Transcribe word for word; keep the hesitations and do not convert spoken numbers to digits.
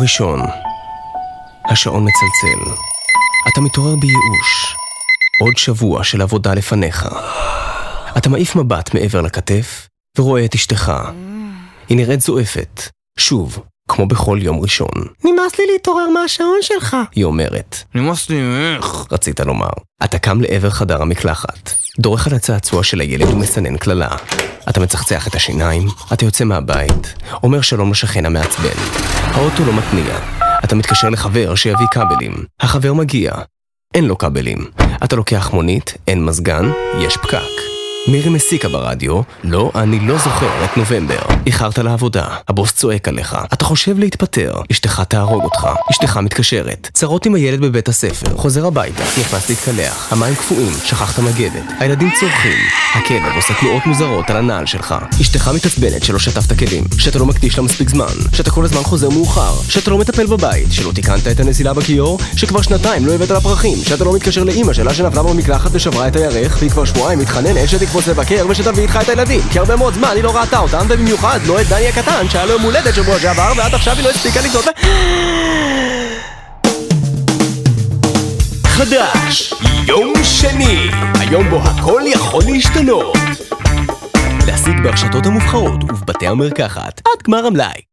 ראשון. השעון מצלצל. אתה מתעורר בייאוש. עוד שבוע של עבודה לפניך. אתה מעיף מבט מעבר לכתף ורואה את אשתך. היא נראית זועפת. שוב, כמו בכל יום ראשון. נמאס לי להתעורר מהשעון שלך. היא אומרת. נמאס לי ממך. רצית לומר. אתה קם לעבר חדר המקלחת. דורך על הצעצוע של הילד ומסנן כללה. אתה מצחצח את השיניים, אתה יוצא מהבית, אומר שלום לשכן המעצבן. האוטו לא מתניע. אתה מתקשר לחבר שיביא כבלים. החבר מגיע. אין לו כבלים. אתה לוקח מונית, אין מזגן, יש פקק. מירי מסיקה ברדיו, לא, אני לא זוכר את נובמבר. איחרת לעבודה, הבוס צועק עליך, אתה חושב להתפטר, אשתך תהרוג אותך, אשתך מתקשרת, צרות עם הילד בבית הספר, חוזר הביתה, נכנס להתקלח, המים קפואים, שכחת מגבת, הילדים צורכים, הכלב עושה תנועות מוזרות על הנעל שלך, אשתך מתעצבנת שלא שטפת כלים, שאתה לא מקדיש לה מספיק זמן, שאתה כל הזמן חוזר מאוחר, שאתה לא מטפל בבית, שלא תיקנת את הנזילה בכיור, שכבר שנתיים לא הבאת לה פרחים, שאתה לא מתקשר לאמא שלה שנפלה במקלחת ושברה את הירך, והיא כבר שבועיים מתחננת שתקפוץ לבקר ושתביא איתך את הילדים, כי הרבה מאוד זמן היא לא ראתה אותם, ובמיוחד לא את דני הקטן שהיה לו יום הולדת שבוע שעבר ועד עכשיו היא לא הספיקה לקנות ו... חדש, יום שני, היום בו הכל יכול להשתנות. להשיג ברשתות המובחרות ובבתי המרקחת עד גמר המלאי.